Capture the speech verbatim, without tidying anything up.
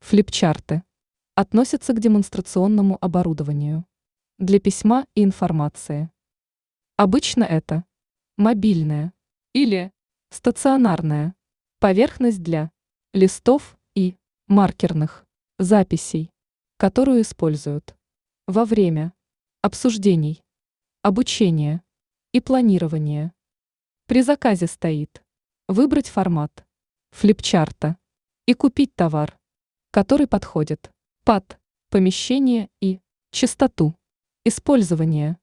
Флипчарты относятся к демонстрационному оборудованию для письма и информации. Обычно это мобильная или стационарная поверхность для листов и маркерных записей, которую используют во время обсуждений, обучения и планирования. При заказе стоит выбрать формат флипчарта и купить товар, который подходит под помещение и частоту использования.